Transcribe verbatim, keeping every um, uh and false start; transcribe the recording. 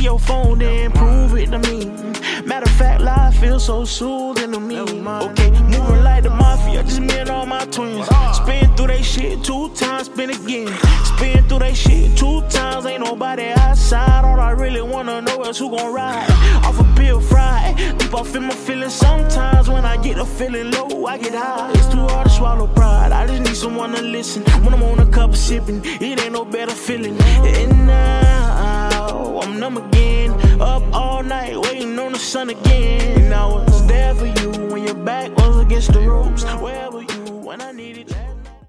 your phone, then prove it to me. Matter of fact, life feels so soothing to me. Okay, moving like the mafia, just me and all my twins. Spin through they shit two times, spin again. Spin through they shit two times, ain't nobody outside. All I really wanna know is who gon' ride. Off a bill fried, deep off in my feelings. Sometimes when I get a feeling low, I get high. It's too hard to swallow pride, I just need someone to listen. When I'm on a cup of sipping, it ain't no better feeling. And now, I'm numb again. Up all night, waiting on the sun again. And I was there for you when your back was against the ropes. Where were you when I needed you?